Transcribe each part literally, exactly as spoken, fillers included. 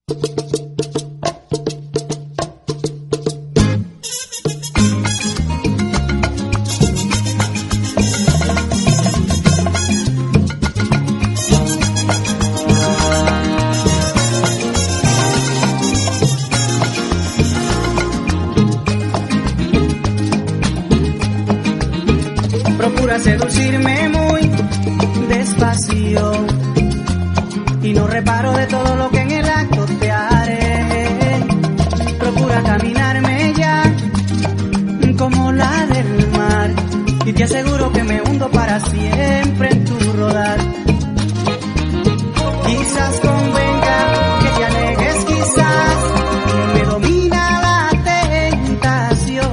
Procura seducirme muy despacio y no reparo de todo lo que en el acto te haré. Procura caminarme ya como la del mar y te aseguro que me hundo para siempre en tu rodar. Quizás convenga que te alejes, quizás me domina la tentación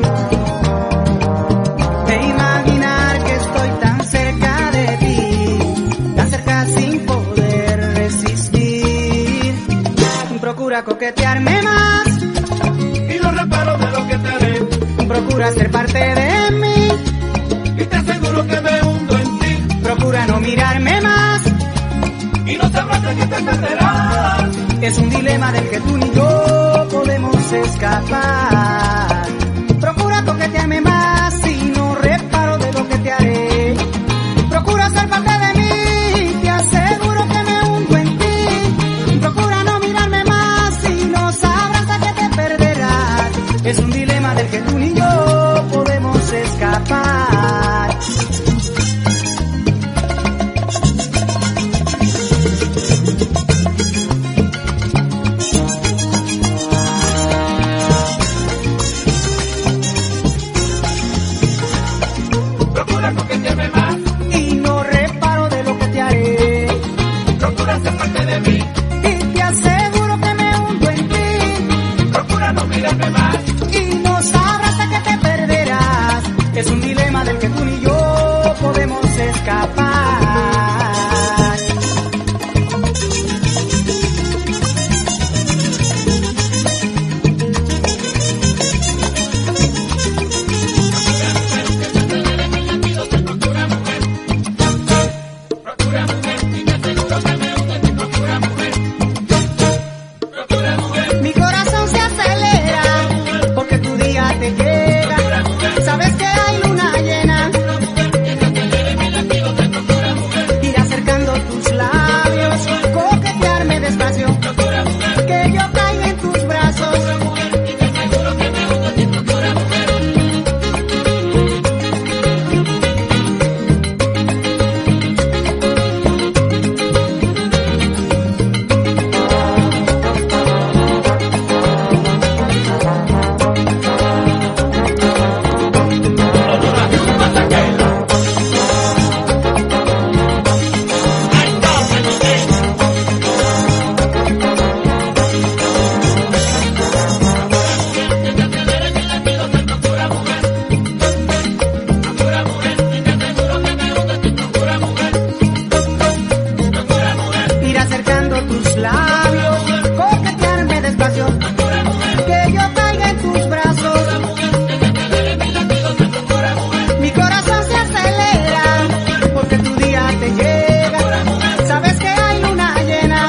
de imaginar que estoy tan cerca de ti, tan cerca sin poder resistir. Procura coquetearme más y no reparo de lo que te haré. Procura ser parte de mí y te aseguro que me hundo en ti. Procura no mirarme más y no sabrás de qué te perderás. Es un dilema del que tú ni yo podemos escapar. Procura coquetearme más y no reparo de lo que te haré. Procura ser parte de mí, te aseguro que me hundo en ti. Procura no mirarme más y no sabrás de qué te perderás. Es un dilema del que tú ni yo podemos escapar. Procura coquetearme más Y no reparo de lo que te haré. Procura ser parte de mí Y te aseguro que me hundo en ti. Procura no mirarme más Y no sabrás de qué te perderás. Es un dilema del que tú ni yo podemos escapar. Procura mujer y te aseguro que me hundo en ti. Procura mujer Procura mujer Mi corazón se acelera porque tu día te llega. Sabes que hay luna llena. Ir acercando tus labios, coquetearme despacio, que yo caiga en tus brazos. Ir acercando tus labios, coquetearme despacio, que yo caiga en tus brazos. Mi corazón se acelera porque tu día te llega. Sabes que hay luna llena.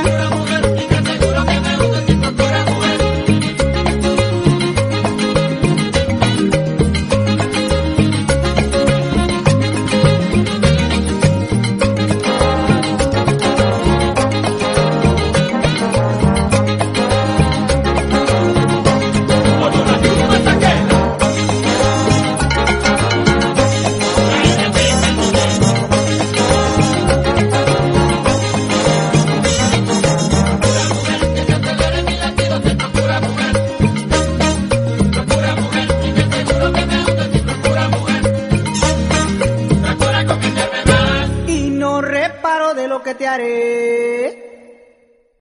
Y no reparo de lo que te haré.